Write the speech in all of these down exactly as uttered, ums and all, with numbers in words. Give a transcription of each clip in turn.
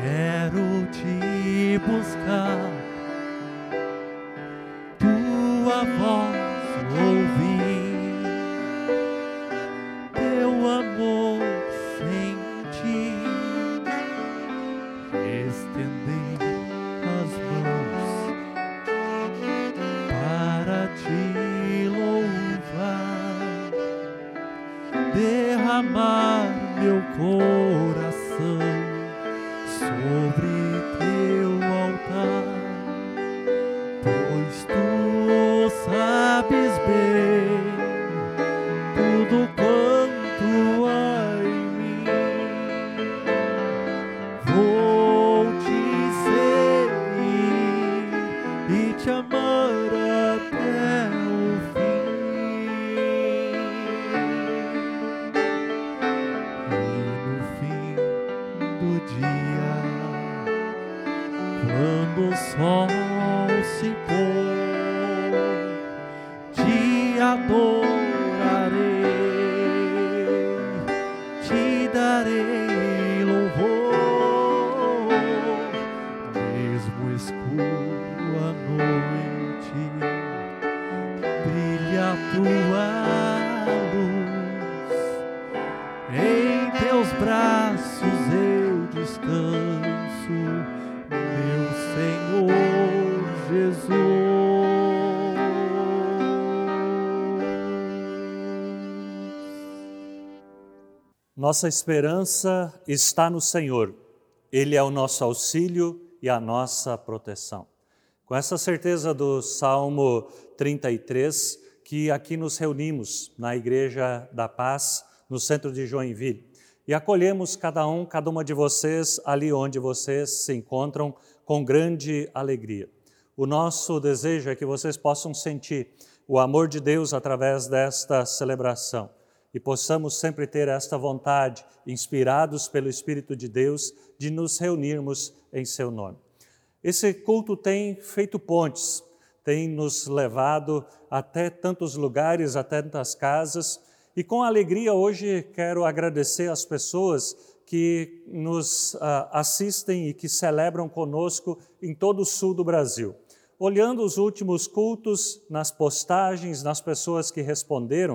quero te buscar, tua voz ouvir, teu amor sentir, estender as mãos para te louvar, derramar meu coração sobre teu altar, pois tu sabes bem tudo quanto há em mim. Vou te seguir e te amar até o fim. E no fim do dia, quando o sol se pôr, te adorarei, te darei louvor, mesmo escuro à noite, brilha a tua luz, em teus braços eu descanso, meu Senhor Jesus. Nossa esperança está no Senhor. Ele é o nosso auxílio e a nossa proteção. Com essa certeza do Salmo trinta e três, que aqui nos reunimos na Igreja da Paz, no centro de Joinville, e acolhemos cada um, cada uma de vocês ali onde vocês se encontram com grande alegria. O nosso desejo é que vocês possam sentir o amor de Deus através desta celebração e possamos sempre ter esta vontade, inspirados pelo Espírito de Deus, de nos reunirmos em seu nome. Esse culto tem feito pontes, tem nos levado até tantos lugares, até tantas casas, e com alegria hoje quero agradecer às pessoas que nos uh, assistem e que celebram conosco em todo o sul do Brasil. Olhando os últimos cultos, nas postagens, nas pessoas que responderam,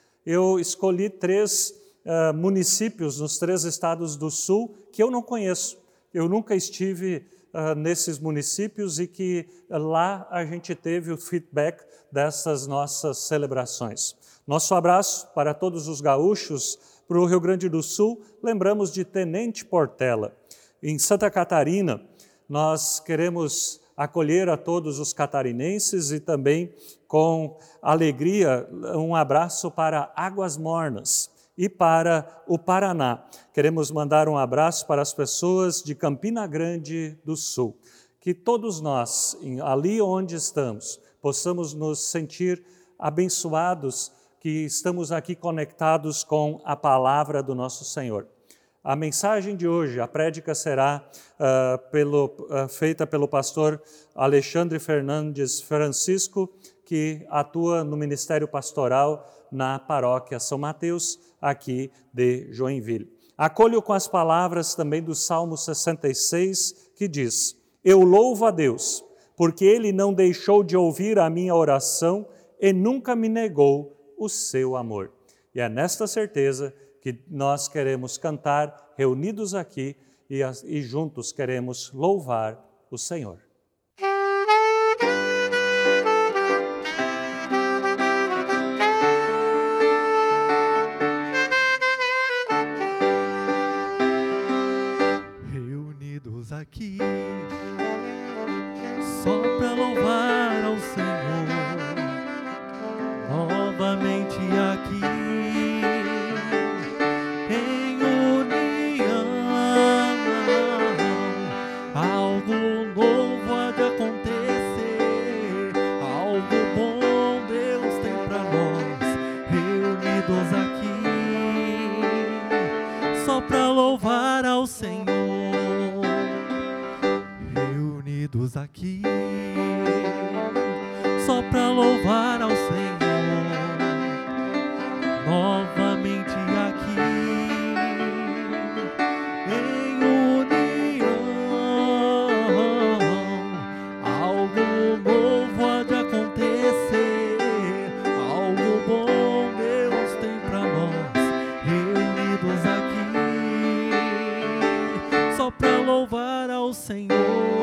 eu escolhi três uh, municípios nos três estados do sul que eu não conheço. Eu nunca estive uh, nesses municípios e que uh, lá a gente teve o feedback dessas nossas celebrações. Nosso abraço para todos os gaúchos, para o Rio Grande do Sul, lembramos de Tenente Portela. Em Santa Catarina, nós queremos acolher a todos os catarinenses e também, com alegria, um abraço para Águas Mornas e para o Paraná. Queremos mandar um abraço para as pessoas de Campina Grande do Sul. Que todos nós, ali onde estamos, possamos nos sentir abençoados, que estamos aqui conectados com a palavra do nosso Senhor. A mensagem de hoje, a prédica será uh, pelo, uh, feita pelo pastor Alexandre Fernandes Francisco, que atua no Ministério Pastoral na paróquia São Mateus, aqui de Joinville. Acolho com as palavras também do Salmo sessenta e seis, que diz: Eu louvo a Deus, porque Ele não deixou de ouvir a minha oração e nunca me negou o seu amor. E é nesta certeza que nós queremos cantar, reunidos aqui, e, e juntos queremos louvar o Senhor. Reunidos aqui, só para louvar ao Senhor, novamente aqui, em união, algo novo há de acontecer, algo bom Deus tem para nós, reunidos aqui, só para louvar ao Senhor, reunidos aqui, só para louvar ao Senhor, novamente aqui, em união, ao Senhor.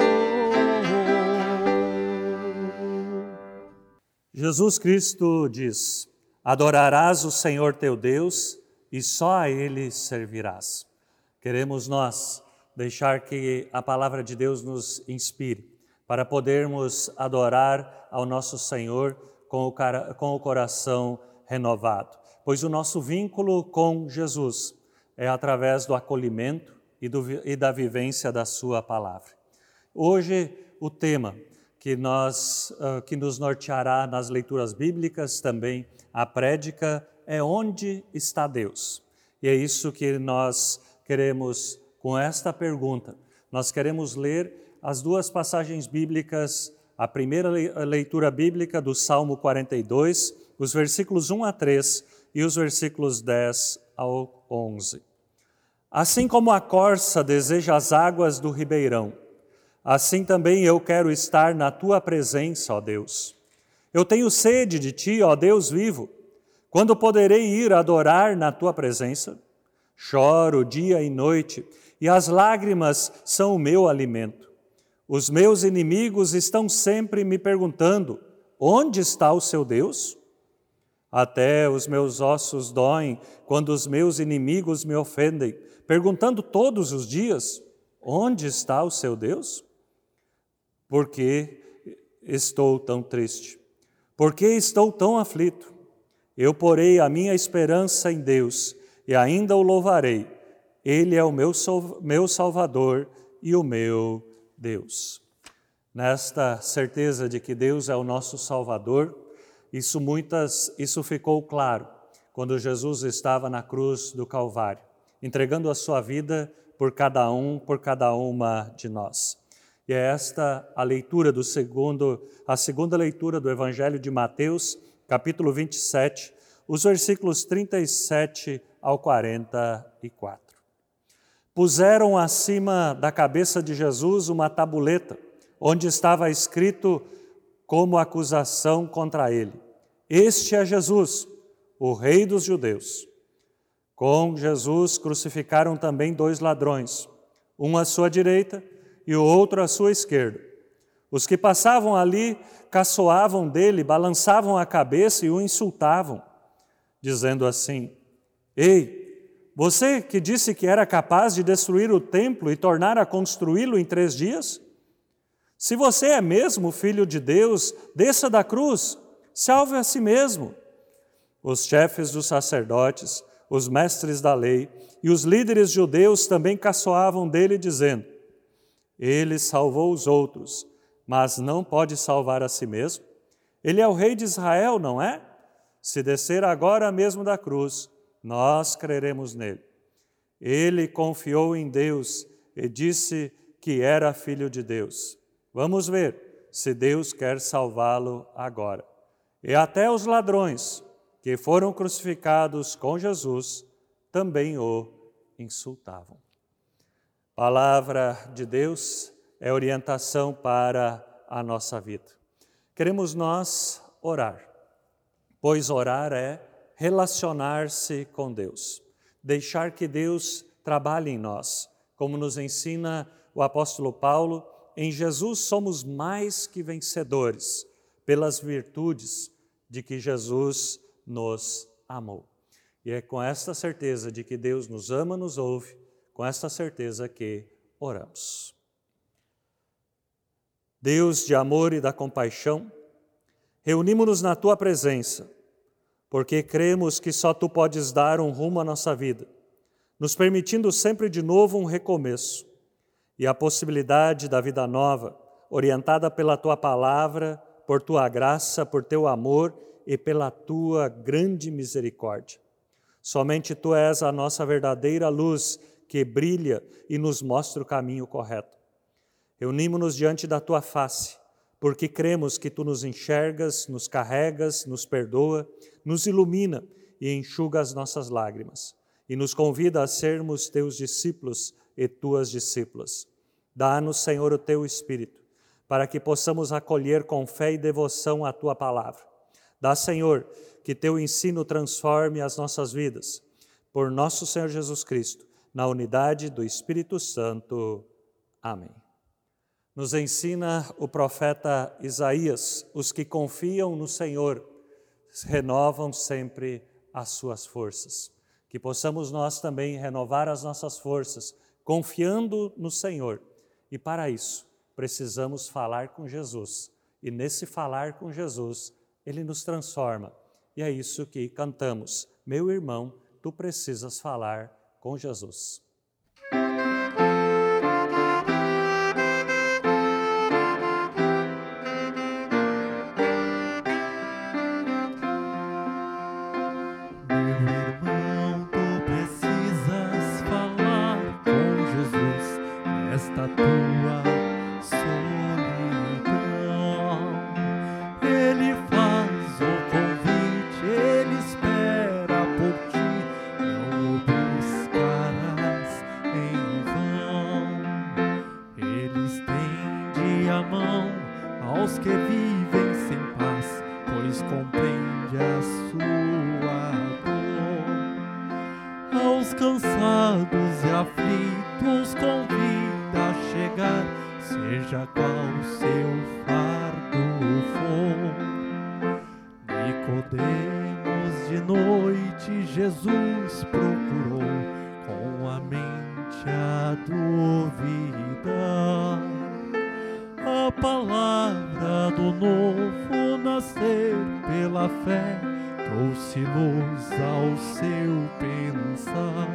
Jesus Cristo diz: adorarás o Senhor teu Deus e só a Ele servirás. Queremos nós deixar que a palavra de Deus nos inspire para podermos adorar ao nosso Senhor com o, cara, com o coração renovado, pois o nosso vínculo com Jesus é através do acolhimento e, do, e da vivência da sua palavra. Hoje, o tema que, nós, uh, que nos norteará nas leituras bíblicas, também a prédica, é Onde está Deus? E é isso que nós queremos com esta pergunta. Nós queremos ler as duas passagens bíblicas, a primeira leitura bíblica do Salmo quarenta e dois, os versículos um a três e os versículos dez ao onze. Assim como a corça deseja as águas do ribeirão, assim também eu quero estar na tua presença, ó Deus. Eu tenho sede de ti, ó Deus vivo. Quando poderei ir adorar na tua presença? Choro dia e noite, e as lágrimas são o meu alimento. Os meus inimigos estão sempre me perguntando: onde está o seu Deus? Até os meus ossos doem quando os meus inimigos me ofendem, perguntando todos os dias: onde está o seu Deus? Por que estou tão triste? Por que estou tão aflito? Eu porei a minha esperança em Deus e ainda o louvarei. Ele é o meu, meu Salvador e o meu Deus. Nesta certeza de que Deus é o nosso Salvador, isso, muitas, isso ficou claro quando Jesus estava na cruz do Calvário, entregando a sua vida por cada um, por cada uma de nós. E é esta a leitura do segundo, a segunda leitura do Evangelho de Mateus, capítulo vinte e sete, os versículos trinta e sete ao quarenta e quatro. Puseram acima da cabeça de Jesus uma tabuleta, onde estava escrito como acusação contra ele: este é Jesus, o Rei dos Judeus. Com Jesus crucificaram também dois ladrões, um à sua direita e o outro à sua esquerda. Os que passavam ali caçoavam dele, balançavam a cabeça e o insultavam, dizendo assim: ei, você que disse que era capaz de destruir o templo e tornar a construí-lo em três dias? Se você é mesmo filho de Deus, desça da cruz, salve a si mesmo. Os chefes dos sacerdotes, os mestres da lei e os líderes judeus também caçoavam dele, dizendo: ele salvou os outros, mas não pode salvar a si mesmo? Ele é o rei de Israel, não é? Se descer agora mesmo da cruz, nós creremos nele. Ele confiou em Deus e disse que era filho de Deus. Vamos ver se Deus quer salvá-lo agora. E até os ladrões que foram crucificados com Jesus também o insultavam. Palavra de Deus é orientação para a nossa vida. Queremos nós orar, pois orar é relacionar-se com Deus, deixar que Deus trabalhe em nós, como nos ensina o apóstolo Paulo: em Jesus somos mais que vencedores, pelas virtudes de que Jesus nos amou. E é com esta certeza de que Deus nos ama, nos ouve, com esta certeza que oramos. Deus de amor e da compaixão, reunimos-nos na Tua presença, porque cremos que só Tu podes dar um rumo à nossa vida, nos permitindo sempre de novo um recomeço e a possibilidade da vida nova, orientada pela Tua palavra, por Tua graça, por Teu amor e pela Tua grande misericórdia. Somente Tu és a nossa verdadeira luz que brilha e nos mostra o caminho correto. Reunimos-nos diante da Tua face, porque cremos que Tu nos enxergas, nos carregas, nos perdoa, nos ilumina e enxuga as nossas lágrimas, e nos convida a sermos Teus discípulos e Tuas discípulas. Dá-nos, Senhor, o Teu Espírito, para que possamos acolher com fé e devoção a Tua palavra. Dá, Senhor, que Teu ensino transforme as nossas vidas. Por nosso Senhor Jesus Cristo, na unidade do Espírito Santo. Amém. Nos ensina o profeta Isaías: os que confiam no Senhor renovam sempre as suas forças. Que possamos nós também renovar as nossas forças, confiando no Senhor. E para isso, precisamos falar com Jesus. E nesse falar com Jesus, Ele nos transforma. E é isso que cantamos. Meu irmão, tu precisas falar com Jesus. Aos que vivem sem paz, pois compreende a sua dor. Aos cansados e aflitos convida a chegar, seja qual seu fardo for. Nicodemos de noite Jesus procurou, com a mente a duvidar. A palavra do novo nascer pela fé trouxe luz ao seu pensar.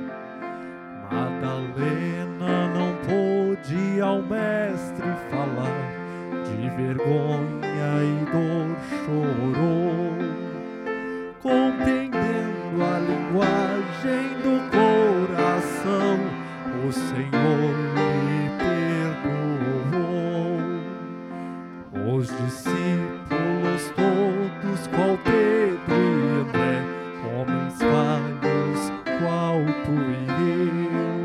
Madalena não pôde ao mestre falar, de vergonha e dor chorou. Compreendendo a linguagem do coração, o Senhor lhe perdoou. Os discípulos todos, qual Pedro e André, homens falhos, qual tu e eu,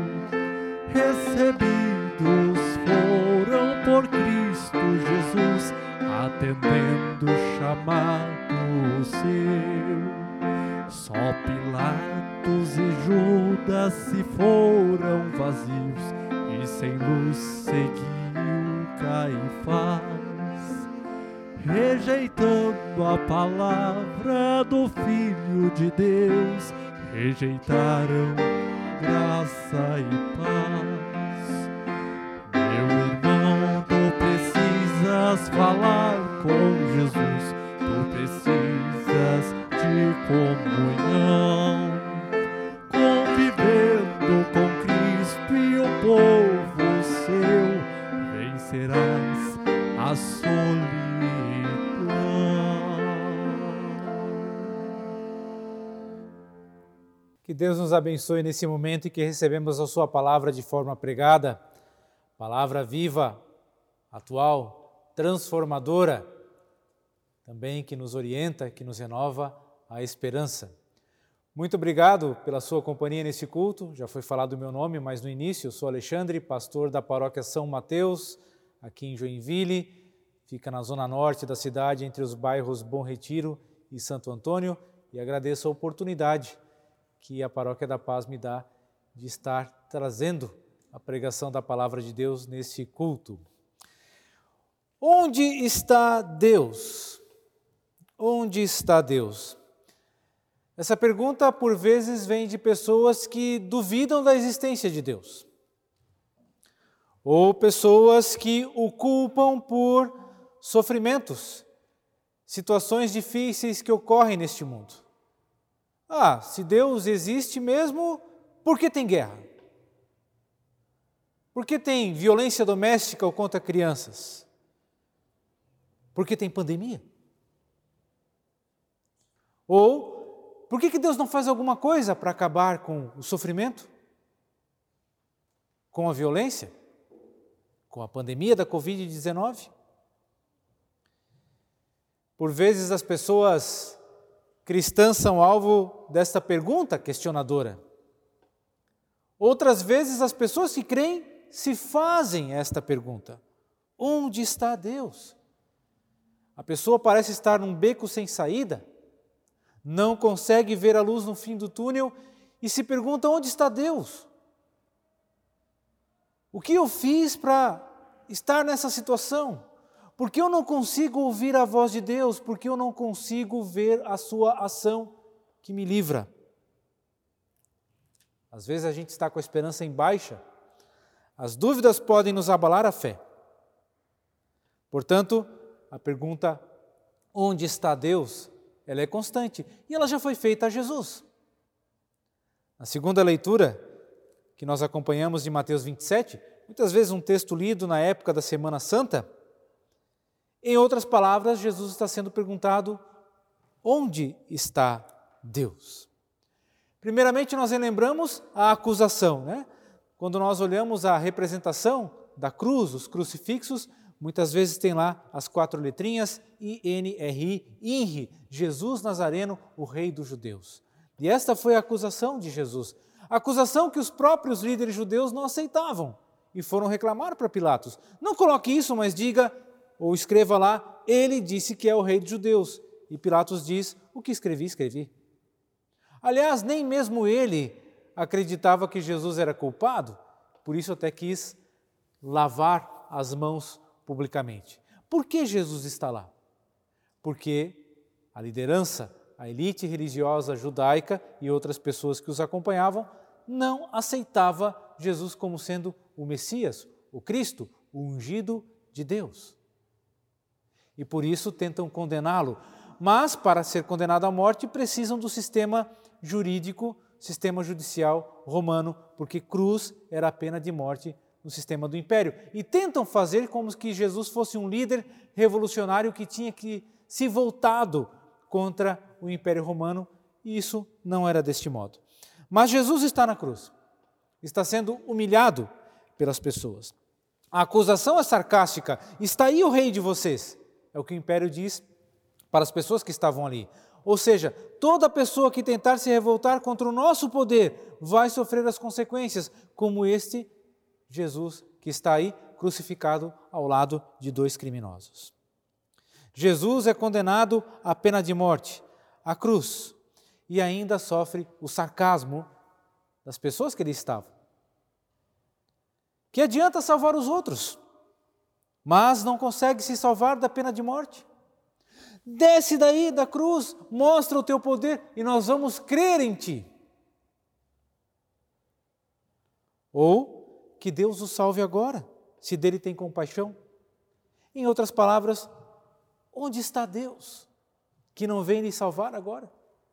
recebidos foram por Cristo Jesus, atendendo o chamado seu. Só Pilatos e Judas se foram vazios, e sem luz seguiu Caifás. Rejeitando a palavra do Filho de Deus, rejeitaram graça e paz. Meu irmão, tu precisas falar com Jesus, tu precisas de comunhão, convivendo com Cristo e o povo seu, vencerás a solidão. Que Deus nos abençoe nesse momento em que recebemos a sua palavra de forma pregada, palavra viva, atual, transformadora, também que nos orienta, que nos renova a esperança. Muito obrigado pela sua companhia nesse culto. Já foi falado o meu nome, mas no início eu sou Alexandre, pastor da paróquia São Mateus, aqui em Joinville, fica na zona norte da cidade, entre os bairros Bom Retiro e Santo Antônio, e agradeço a oportunidade que a Paróquia da Paz me dá de estar trazendo a pregação da Palavra de Deus nesse culto. Onde está Deus? Onde está Deus? Essa pergunta, por vezes, vem de pessoas que duvidam da existência de Deus. Ou pessoas que o culpam por sofrimentos, situações difíceis que ocorrem neste mundo. Ah, se Deus existe mesmo, por que tem guerra? Por que tem violência doméstica ou contra crianças? Por que tem pandemia? Ou, por que que Deus não faz alguma coisa para acabar com o sofrimento? Com a violência? Com a pandemia da covid dezenove? Por vezes as pessoas cristãs são alvo desta pergunta questionadora. Outras vezes as pessoas que creem se fazem esta pergunta: onde está Deus? A pessoa parece estar num beco sem saída, não consegue ver a luz no fim do túnel e se pergunta: onde está Deus? O que eu fiz para estar nessa situação? Por que eu não consigo ouvir a voz de Deus? Por que eu não consigo ver a sua ação que me livra? Às vezes a gente está com a esperança em baixa. As dúvidas podem nos abalar a fé. Portanto, a pergunta, onde está Deus? Ela é constante e ela já foi feita a Jesus. Na segunda leitura, que nós acompanhamos de Mateus vinte e sete, muitas vezes um texto lido na época da Semana Santa, em outras palavras, Jesus está sendo perguntado, onde está Deus? Primeiramente, nós relembramos a acusação, né? Quando nós olhamos a representação da cruz, os crucifixos, muitas vezes tem lá as quatro letrinhas I N R I, I N R I, Jesus Nazareno, o Rei dos Judeus. E esta foi a acusação de Jesus. A acusação que os próprios líderes judeus não aceitavam e foram reclamar para Pilatos. Não coloque isso, mas diga, ou escreva lá, ele disse que é o Rei dos Judeus. E Pilatos diz, o que escrevi, escrevi. Aliás, nem mesmo ele acreditava que Jesus era culpado, por isso até quis lavar as mãos publicamente. Por que Jesus está lá? Porque a liderança, a elite religiosa judaica e outras pessoas que os acompanhavam não aceitava Jesus como sendo o Messias, o Cristo, o ungido de Deus. E por isso tentam condená-lo. Mas, para ser condenado à morte, precisam do sistema jurídico, sistema judicial romano, porque cruz era a pena de morte no sistema do império. E tentam fazer como que Jesus fosse um líder revolucionário que tinha que se voltado contra o Império Romano, e isso não era deste modo. Mas Jesus está na cruz, está sendo humilhado pelas pessoas. A acusação é sarcástica, está aí o rei de vocês, é o que o Império diz para as pessoas que estavam ali. Ou seja, toda pessoa que tentar se revoltar contra o nosso poder vai sofrer as consequências, como este Jesus que está aí crucificado ao lado de dois criminosos. Jesus é condenado à pena de morte, à cruz, e ainda sofre o sarcasmo das pessoas que ali estavam. Que adianta salvar os outros, mas não consegue se salvar da pena de morte? Desce daí da cruz, mostra o teu poder e nós vamos crer em ti. Ou que Deus o salve agora, se dele tem compaixão. Em outras palavras, onde está Deus que não vem lhe salvar agora?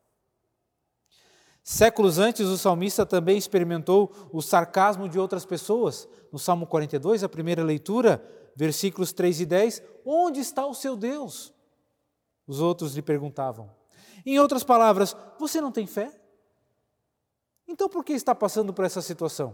Séculos antes, o salmista também experimentou o sarcasmo de outras pessoas. No Salmo quarenta e dois, a primeira leitura, versículos três e dez, onde está o seu Deus? Os outros lhe perguntavam. Em outras palavras, você não tem fé? Então por que está passando por essa situação?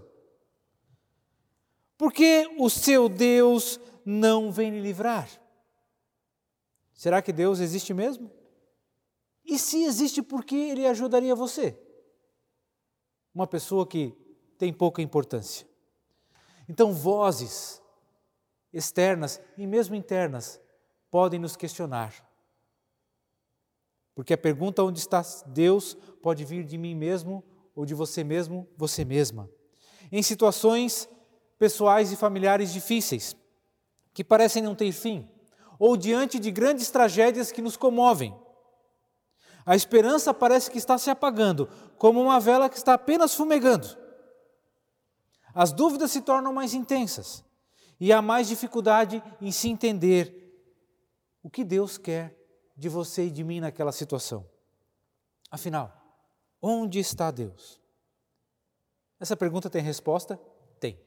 Por que o seu Deus não vem lhe livrar? Será que Deus existe mesmo? E se existe, por que ele ajudaria você? Uma pessoa que tem pouca importância. Então, vozes externas e mesmo internas podem nos questionar. Porque a pergunta onde está Deus pode vir de mim mesmo ou de você mesmo, você mesma. Em situações pessoais e familiares difíceis, que parecem não ter fim, ou diante de grandes tragédias que nos comovem. A esperança parece que está se apagando, como uma vela que está apenas fumegando. As dúvidas se tornam mais intensas e há mais dificuldade em se entender o que Deus quer de você e de mim naquela situação. Afinal, onde está Deus? Essa pergunta tem resposta? Tem.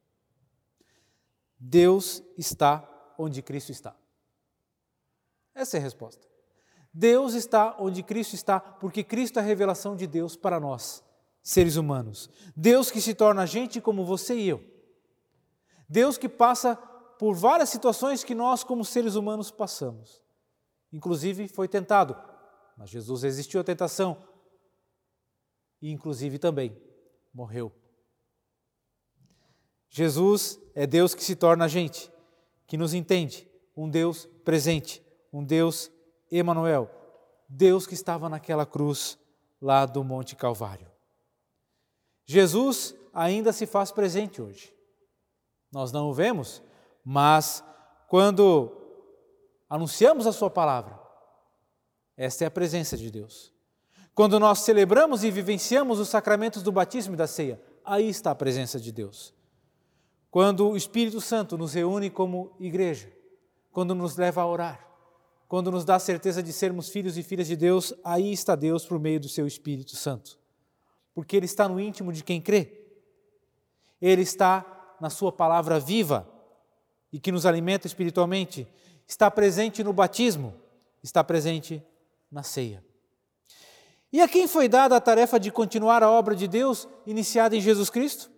Deus está onde Cristo está. Essa é a resposta. Deus está onde Cristo está, porque Cristo é a revelação de Deus para nós, seres humanos. Deus que se torna gente como você e eu. Deus que passa por várias situações que nós, como seres humanos, passamos. Inclusive foi tentado, mas Jesus resistiu à tentação e inclusive também morreu. Jesus é Deus que se torna gente, que nos entende, um Deus presente, um Deus Emanuel, Deus que estava naquela cruz lá do Monte Calvário. Jesus ainda se faz presente hoje. Nós não o vemos, Mas quando anunciamos a sua palavra, esta é a presença de Deus. Quando nós celebramos e vivenciamos os sacramentos do batismo e da ceia, aí está a presença de Deus. Quando o Espírito Santo nos reúne como igreja, quando nos leva a orar, quando nos dá a certeza de sermos filhos e filhas de Deus, aí está Deus por meio do seu Espírito Santo. Porque Ele está no íntimo de quem crê. Ele está na sua palavra viva e que nos alimenta espiritualmente. Está presente no batismo, está presente na ceia. E a quem foi dada a tarefa de continuar a obra de Deus iniciada em Jesus Cristo?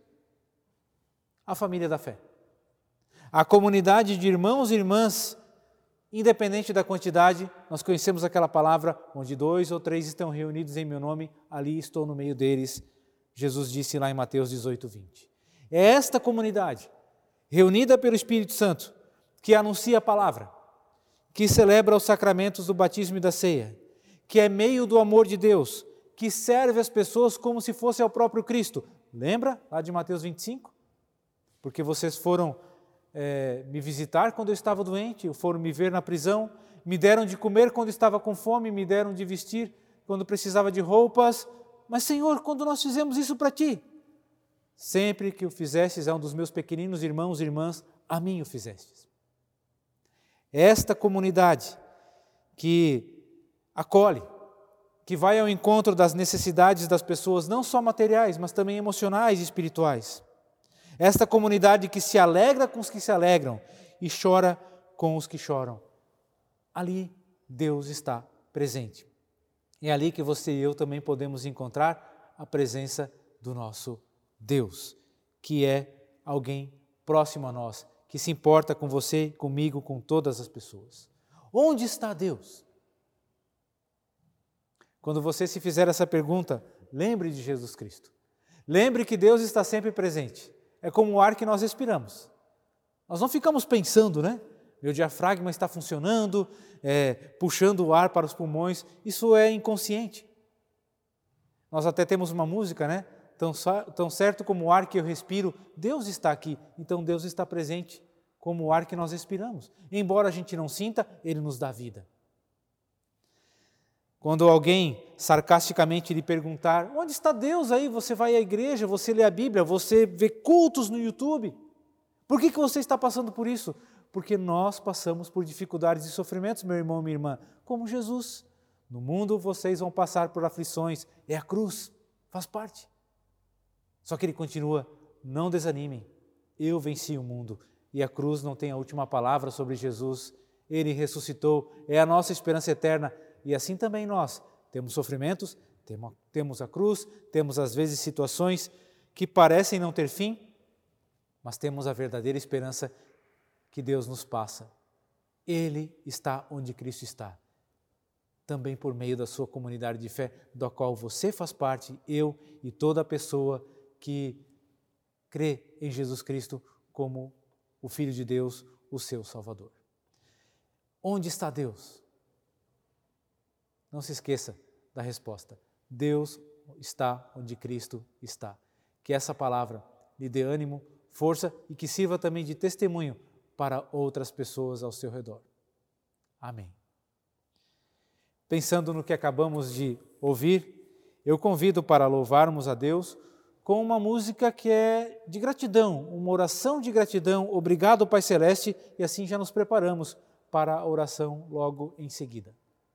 A família da fé. A comunidade de irmãos e irmãs, independente da quantidade, nós conhecemos aquela palavra, onde dois ou três estão reunidos em meu nome, ali estou no meio deles. Jesus disse lá em Mateus dezoito, vinte. É esta comunidade, reunida pelo Espírito Santo, que anuncia a palavra, que celebra os sacramentos do batismo e da ceia, que é meio do amor de Deus, que serve as pessoas como se fosse ao próprio Cristo. Lembra lá de Mateus vinte e cinco? Porque vocês foram é, me visitar quando eu estava doente, foram me ver na prisão, me deram de comer quando estava com fome, me deram de vestir quando precisava de roupas. Mas, Senhor, quando nós fizemos isso para Ti? Sempre que o fizestes a um dos meus pequeninos irmãos e irmãs, a mim o fizestes. Esta comunidade que acolhe, que vai ao encontro das necessidades das pessoas, não só materiais, mas também emocionais e espirituais. Esta comunidade que se alegra com os que se alegram e chora com os que choram. Ali Deus está presente. É ali que você e eu também podemos encontrar a presença do nosso Deus, que é alguém próximo a nós, que se importa com você, comigo, com todas as pessoas. Onde está Deus? Quando você se fizer essa pergunta, lembre de Jesus Cristo. Lembre que Deus está sempre presente. É como o ar que nós respiramos. Nós não ficamos pensando, né? Meu diafragma está funcionando, é, puxando o ar para os pulmões. Isso é inconsciente. Nós até temos uma música, né? Tão, tão certo como o ar que eu respiro, Deus está aqui. Então Deus está presente como o ar que nós respiramos. Embora a gente não sinta, Ele nos dá vida. Quando alguém sarcasticamente lhe perguntar, onde está Deus aí? Você vai à igreja, você lê a Bíblia, você vê cultos no YouTube. Por que que você está passando por isso? Porque nós passamos por dificuldades e sofrimentos, meu irmão, minha irmã, como Jesus. No mundo vocês vão passar por aflições, é a cruz, faz parte. Só que ele continua, não desanimem, eu venci o mundo. E a cruz não tem a última palavra sobre Jesus. Ele ressuscitou, é a nossa esperança eterna. E assim também nós temos sofrimentos, temos a cruz, temos às vezes situações que parecem não ter fim, mas temos a verdadeira esperança que Deus nos passa. Ele está onde Cristo está, também por meio da sua comunidade de fé, da qual você faz parte, eu e toda pessoa que crê em Jesus Cristo como o Filho de Deus, o seu Salvador. Onde está Deus? Não se esqueça da resposta. Deus está onde Cristo está. Que essa palavra lhe dê ânimo, força e que sirva também de testemunho para outras pessoas ao seu redor. Amém. Pensando no que acabamos de ouvir, eu convido para louvarmos a Deus com uma música que é de gratidão, uma oração de gratidão. Obrigado, Pai Celeste, e assim já nos preparamos para a oração logo em seguida.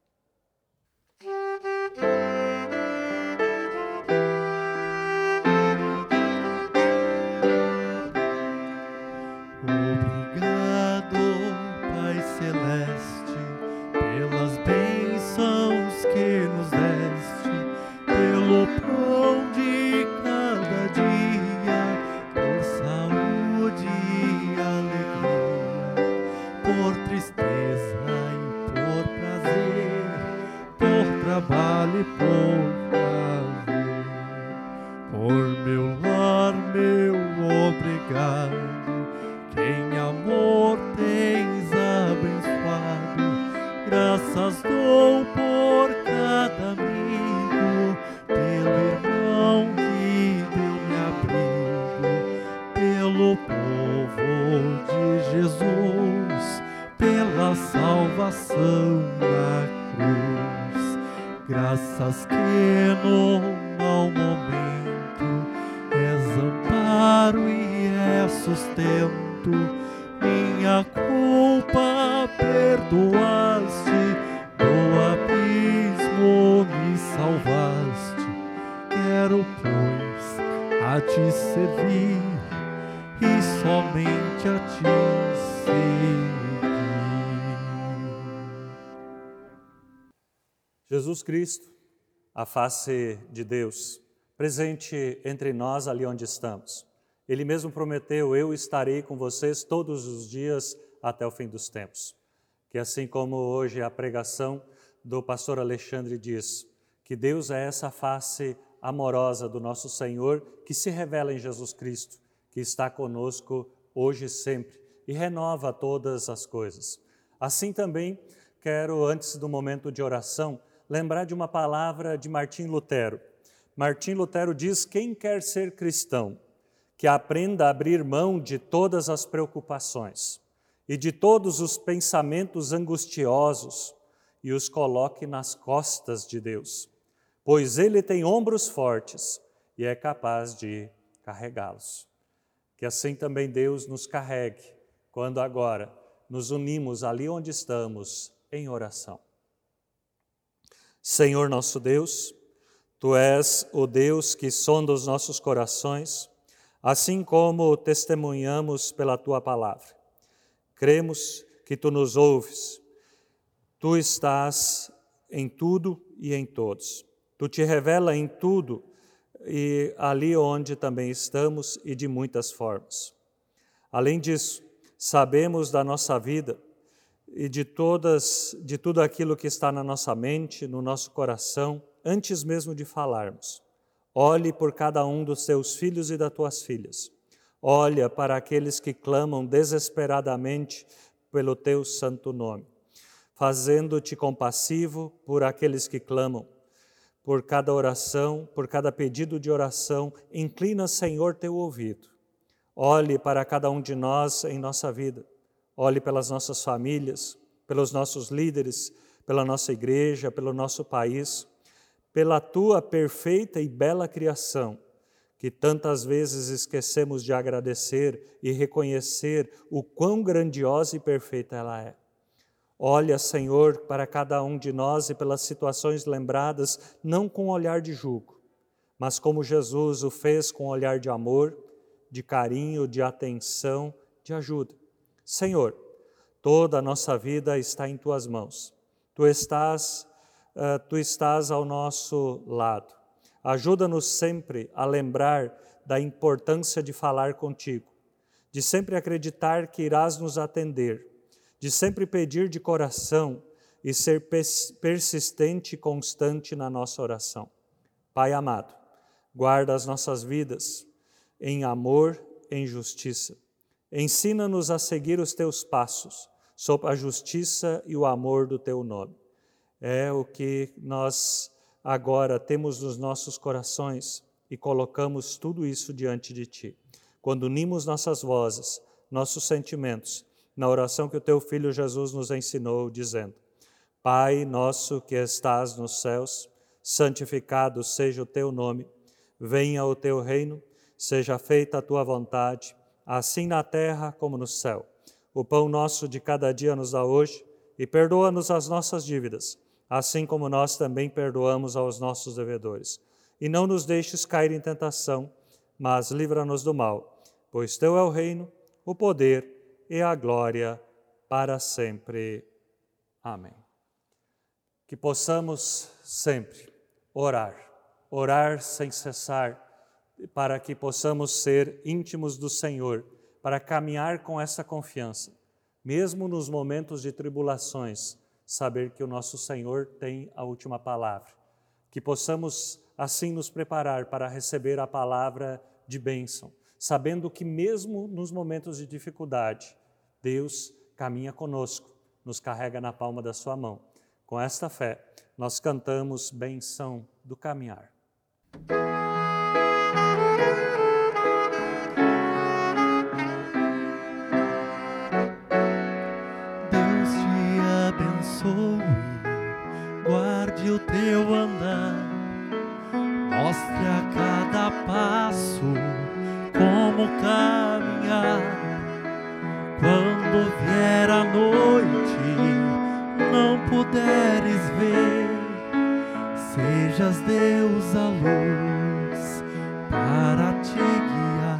Obrigado, Pai Celeste, pelas bênçãos que nos deste, pelo pão de cada dia, por saúde e alegria, por tristeza e por prazer, por trabalho e por prazer, por meu lar, meu obrigado. Em amor tens abençoado, graças dou por cada amigo, pelo irmão que deu-me abrigo, pelo Povo de Jesus, pela salvação da cruz, graças que no mau momento és amparo e é sustento, minha culpa perdoaste, do abismo me salvaste. Quero, pois, a ti servir e somente a ti seguir. Jesus Cristo, a face de Deus, presente entre nós ali onde estamos. Ele mesmo prometeu: eu estarei com vocês todos os dias até o fim dos tempos. Que assim como hoje a pregação do pastor Alexandre diz, que Deus é essa face amorosa do nosso Senhor que se revela em Jesus Cristo, que está conosco hoje e sempre e renova todas as coisas. Assim também quero, antes do momento de oração, lembrar de uma palavra de Martim Lutero. Martim Lutero diz: quem quer ser cristão, que aprenda a abrir mão de todas as preocupações e de todos os pensamentos angustiosos e os coloque nas costas de Deus, pois Ele tem ombros fortes e é capaz de carregá-los. Que assim também Deus nos carregue, quando agora nos unimos ali onde estamos em oração. Senhor nosso Deus, Tu és o Deus que sonda os nossos corações, assim como testemunhamos pela Tua palavra. Cremos que Tu nos ouves, Tu estás em tudo e em todos. Tu te revela em tudo e ali onde também estamos e de muitas formas. Além disso, sabemos da nossa vida e de, todas, de tudo aquilo que está na nossa mente, no nosso coração, antes mesmo de falarmos. Olhe por cada um dos teus filhos e das tuas filhas. Olha para aqueles que clamam desesperadamente pelo teu santo nome, fazendo-te compassivo por aqueles que clamam. Por cada oração, por cada pedido de oração, inclina, Senhor, teu ouvido. Olhe para cada um de nós em nossa vida. Olhe pelas nossas famílias, pelos nossos líderes, pela nossa igreja, pelo nosso país, pela Tua perfeita e bela criação, que tantas vezes esquecemos de agradecer e reconhecer o quão grandiosa e perfeita ela é. Olha, Senhor, para cada um de nós e pelas situações lembradas, não com olhar de julgo, mas como Jesus o fez com olhar de amor, de carinho, de atenção, de ajuda. Senhor, toda a nossa vida está em Tuas mãos. Tu estás, uh, Tu estás ao nosso lado. Ajuda-nos sempre a lembrar da importância de falar contigo, de sempre acreditar que irás nos atender, de sempre pedir de coração e ser persistente e constante na nossa oração. Pai amado, guarda as nossas vidas em amor, em justiça. Ensina-nos a seguir os Teus passos, sob a justiça e o amor do Teu nome. É o que nós agora temos nos nossos corações e colocamos tudo isso diante de Ti. Quando unimos nossas vozes, nossos sentimentos, na oração que o Teu Filho Jesus nos ensinou, dizendo: Pai nosso que estás nos céus, santificado seja o Teu nome, venha o Teu reino, seja feita a Tua vontade, assim na terra como no céu. O pão nosso de cada dia nos dá hoje, e perdoa-nos as nossas dívidas, assim como nós também perdoamos aos nossos devedores. E não nos deixes cair em tentação, mas livra-nos do mal, pois Teu é o reino, o poder e a glória para sempre. Amém. Que possamos sempre orar, orar sem cessar, para que possamos ser íntimos do Senhor, para caminhar com essa confiança, mesmo nos momentos de tribulações, saber que o nosso Senhor tem a última palavra. Que possamos assim nos preparar para receber a palavra de bênção, sabendo que mesmo nos momentos de dificuldade, Deus caminha conosco, nos carrega na palma da sua mão. Com esta fé, nós cantamos Benção do Caminhar. Quando vier a noite, não puderes ver, sejas Deus a luz para te guiar.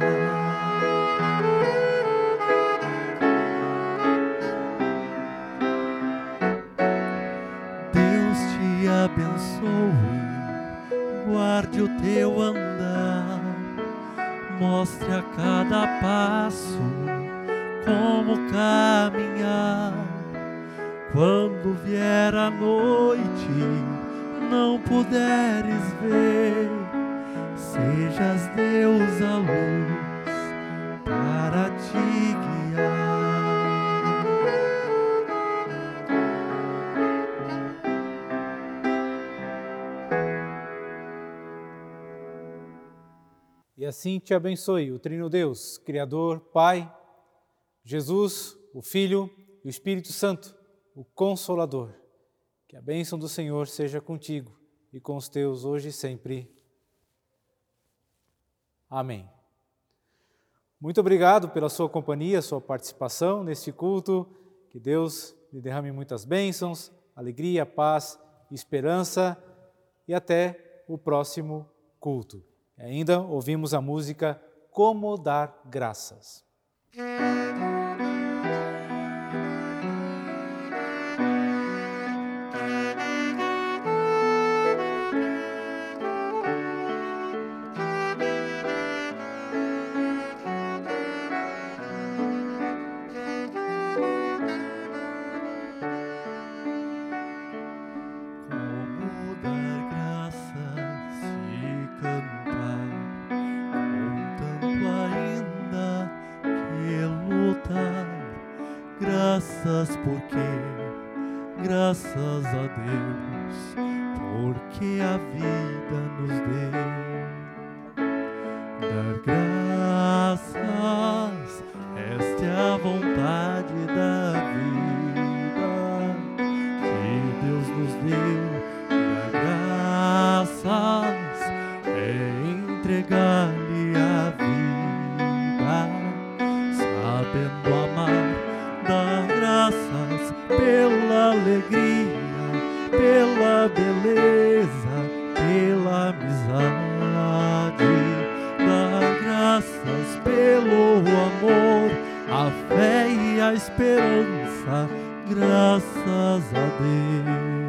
Deus te abençoe, guarde o teu andar, mostre a cada passo como caminhar. Quando vier a noite, não puderes ver, sejas Deus a luz para te guiar. E assim te abençoe o Trino Deus, Criador, Pai, Jesus, o Filho e o Espírito Santo, o Consolador. Que a bênção do Senhor seja contigo e com os teus hoje e sempre. Amém. Muito obrigado pela sua companhia, sua participação neste culto. Que Deus lhe derrame muitas bênçãos, alegria, paz, esperança e até o próximo culto. E ainda ouvimos a música Como Dar Graças. Graças porque, graças a Deus, porque a vida nos deu. Dar graças, esta é a vontade da vida que Deus nos deu. Dar graças é entregar-lhe a vida, sabendo amar. Dar graças pela alegria, pela beleza, pela amizade. Dar graças pelo amor, a fé e a esperança. Graças a Deus.